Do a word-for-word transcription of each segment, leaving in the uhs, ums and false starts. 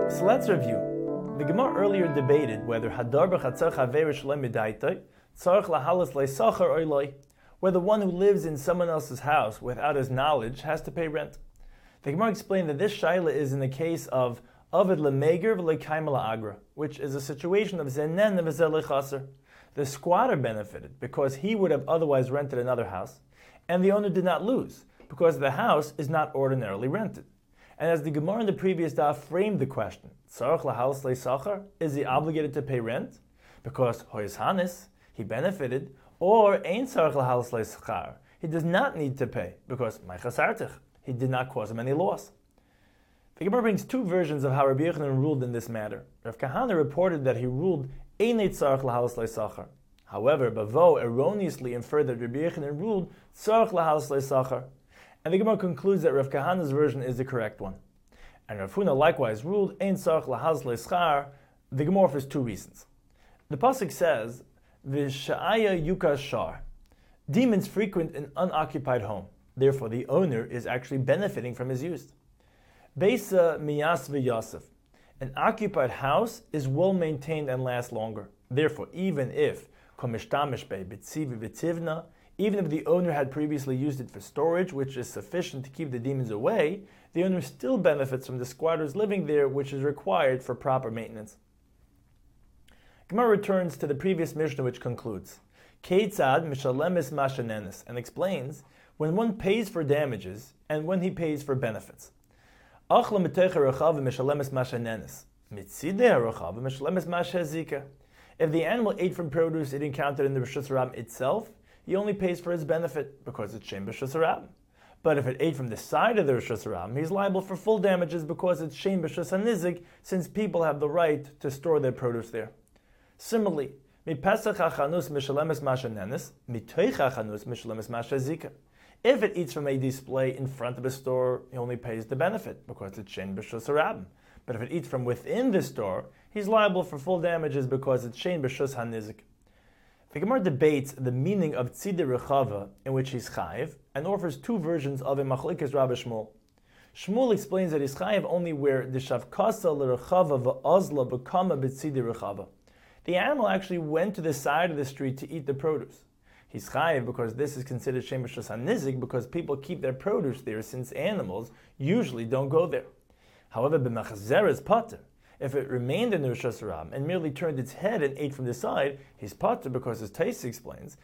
So let's review. The Gemara earlier debated whether hadar b'chatzar chaver shalem midaitay tzarich lahalas leisachar or loy, whether one who lives in someone else's house without his knowledge has to pay rent. The Gemara explained that this shaila is in the case of avid lemeger v'leikaim la'agra, which is a situation of zenen v'zel lechaser. The squatter benefited because he would have otherwise rented another house, and the owner did not lose because the house is not ordinarily rented. And as the Gemara in the previous daf framed the question, tzarich lahalas leisachar, is he obligated to pay rent because hoyes hanis, he benefited, or ein tzarich lahalas leisachar, he does not need to pay because ma'chasartich, he did not cause him any loss. The Gemara brings two versions of how Rabbi Yochanan ruled in this matter. Rav Kahana reported that he ruled ein tzarich lahalas leisachar. However, Bavo erroneously inferred that Rabbi Yochanan ruled tzarich lahalas leisachar. And the Gemara concludes that Rav Kahana's version is the correct one. And Rav Huna likewise ruled ein tzarich lahalas leisachar. The Gemara offers two reasons. The pasuk says, "V'sha'aya yukas shar," demons frequent an unoccupied home. Therefore, the owner is actually benefiting from his use. Beisa miyas v'yasef, an occupied house is well maintained and lasts longer. Therefore, even if komishtamish be b'tzivi v'tivna, even if the owner had previously used it for storage, which is sufficient to keep the demons away, the owner still benefits from the squatters living there, which is required for proper maintenance. Gemara returns to the previous Mishnah, which concludes, Keitzad mishalemis mashanenis, and explains when one pays for damages and when he pays for benefits. Achla mitecha rechav mishalemis mashanenis, mitzideh rechav mishalemis mashazika. If the animal ate from produce it encountered in the Rishus Harabim itself, he only pays for his benefit because it's Shem B'Rishus Harabim. But if it ate from the side of the Rishus Harabim, he's liable for full damages because it's Shem B'Rishus HaNizik, since people have the right to store their produce there. Similarly, mipesach hachanus mishalemes mashanenis, mitoich hachanus mishalemes mashazika. If it eats from a display in front of a store, he only pays the benefit because it's Shem B'Rishus Harabim. But if it eats from within the store, he's liable for full damages because it's Shem B'Rishus HaNizik. The Gemara debates the meaning of tzidei rechava, in which he's chayiv, and offers two versions of a machlekes Rabbi Shmuel. Shmuel explains that he's chayiv only where the shavkasa l'rechava v'azla b'kama b'tzidei rechava. The animal actually went to the side of the street to eat the produce. He's chayiv because this is considered Shem B'Rishus HaNizik because people keep their produce there since animals usually don't go there. However, b'machzer is pater. If it remained in the Rishus Harabim and merely turned its head and ate from the side, he's pater because, as Taisa explains,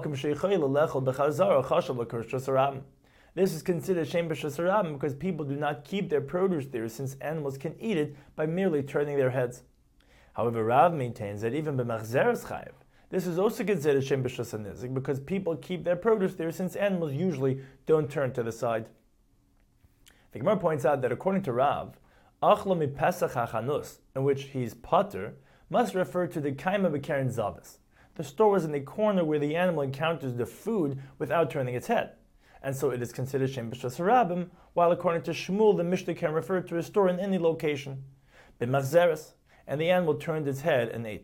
this is considered Shem B'Rishus Harabim because people do not keep their produce there since animals can eat it by merely turning their heads. However, Rav maintains that even b'machzer is chayiv. This is also considered Shem B'Rishus HaNizik because people keep their produce there since animals usually don't turn to the side. The Gemara points out that according to Rav, Achla mi pesach hachanus, in which he's pater, must refer to the kaima b'keren zavis. The store was in a corner where the animal encounters the food without turning its head, and so it is considered Shem B'Rishus Harabim, while according to Shmuel, the Mishnah can refer to a store in any location. B'machzeres, and the animal turned its head and ate.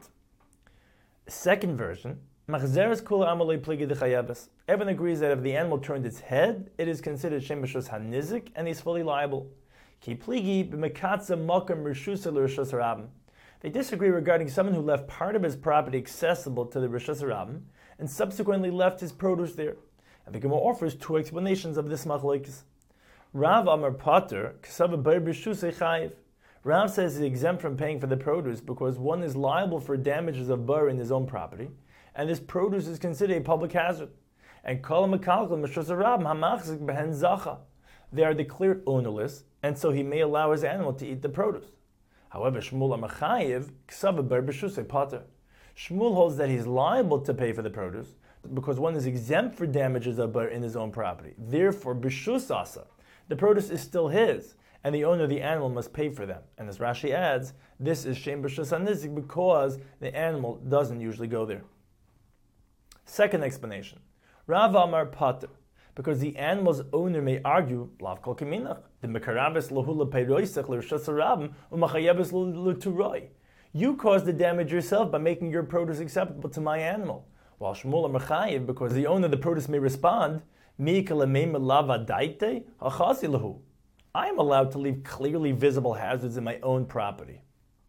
The second version, machzeres kula amalei pligi d'chayabes. Everyone agrees that if the animal turned its head, it is considered Shem B'Rishus HaNizik, and he's fully liable. Ki pligi b'mekatza makam rishusa l'Rishus Harabim. They disagree regarding someone who left part of his property accessible to the Rishus Harabim and subsequently left his produce there. And the Gemara offers two explanations of this machlokes. Rav Amar Pater k'sava bar b'rishusei chayiv. Rav says he's exempt from paying for the produce because one is liable for damages of bar in his own property, and this produce is considered a public hazard. And kol mekalkel Rishus Harabim hamachzik behen zacha. They are declared ownerless, and so he may allow his animal to eat the produce. However, Shmuel Amar Chayiv k'sava bar b'rishusei pater. Shmuel holds that he's liable to pay for the produce because one is exempt for damages of bar in his own property. Therefore, b'shus asa, the produce is still his, and the owner of the animal must pay for them. And as Rashi adds, this is Shem B'Rishus HaNizik because the animal doesn't usually go there. Second explanation, Rav Amar pater, because the animal's owner may argue, lav kol keminach, the mekarabes lohula peiroisech l'Rishus Harabim u'machayebes l'turoi. You caused the damage yourself by making your produce acceptable to my animal. While Shmuel Amar Chayiv, because the owner of the produce may respond, mi kalamei melava daite hachasi lahu. I am allowed to leave clearly visible hazards in my own property.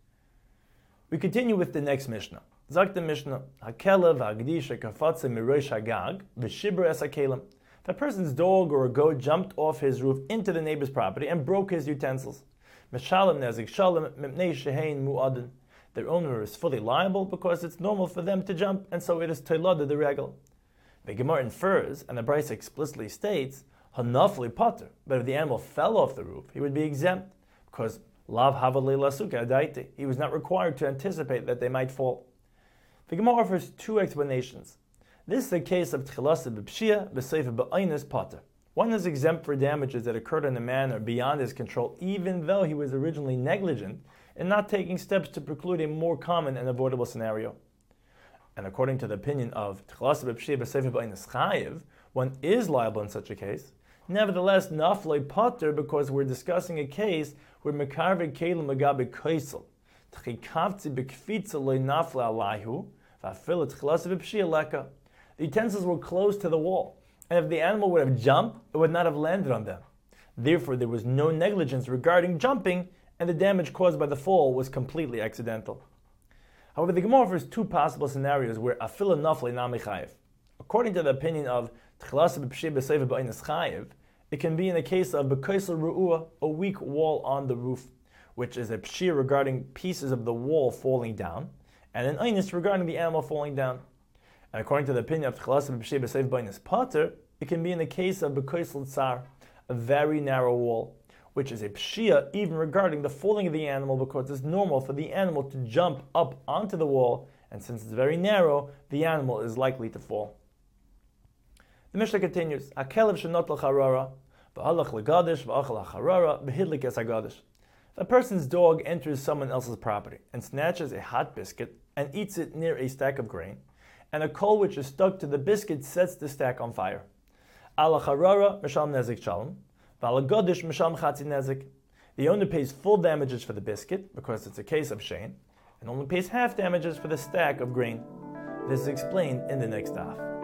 We continue with the next Mishnah. Sagt the Mishnah, Hakelev ha'agdisha kafatze mirosh hagag v'shibur es hakelim. If a person's dog or a goat jumped off his roof into the neighbor's property and broke his utensils, Meshalem nezik shalem mipnei shehein mu'adin. Their owner is fully liable because it's normal for them to jump, and so it is teilada the regel. The Gemara infers, and the Brisa explicitly states, hanafli pater. But if the animal fell off the roof, he would be exempt because lav havalei lasuka adaite. He was not required to anticipate that they might fall. The Gemara offers two explanations. This is the case of tchilasa b'pshia b'seifa b'aynis pater. One is exempt for damages that occurred in a manner beyond his control, even though he was originally negligent in not taking steps to preclude a more common and avoidable scenario. And according to the opinion of tchilasa b'pshia b'seifa b'aynis chayiv, one is liable in such a case. Nevertheless, nafloi pater, because we're discussing a case where mekarve kelim magabe kaisel, tchikavtzi b'kfitza loy nafla alayhu, the utensils were close to the wall, and if the animal would have jumped, it would not have landed on them. Therefore, there was no negligence regarding jumping, and the damage caused by the fall was completely accidental. However, the Gemara offers two possible scenarios where afila nafle nami chayiv. According to the opinion of tchilasa b'pshei b'seifa b'aynis chayiv, it can be in the case of b'kaisel ru'ua, a weak wall on the roof, which is a pshir regarding pieces of the wall falling down, and an aynis regarding the animal falling down. And according to the opinion of tchilasa b'pshei b'seifa b'aynis pater, it can be in the case of b'kaisel tsar, a very narrow wall, which is a pshia even regarding the falling of the animal, because it's normal for the animal to jump up onto the wall, and since it's very narrow, the animal is likely to fall. The Mishnah continues, Hakelev shenot l'charara, v'halach l'gadish, v'achal ha'charara, v'hidlik es ha'gadish. If a person's dog enters someone else's property and snatches a hot biscuit and eats it near a stack of grain, and a coal which is stuck to the biscuit sets the stack on fire. Ala charara misham nezik shalom, v'ala gadish misham chatzi nezik. The owner pays full damages for the biscuit because it's a case of shein, and only pays half damages for the stack of grain. This is explained in the next daf.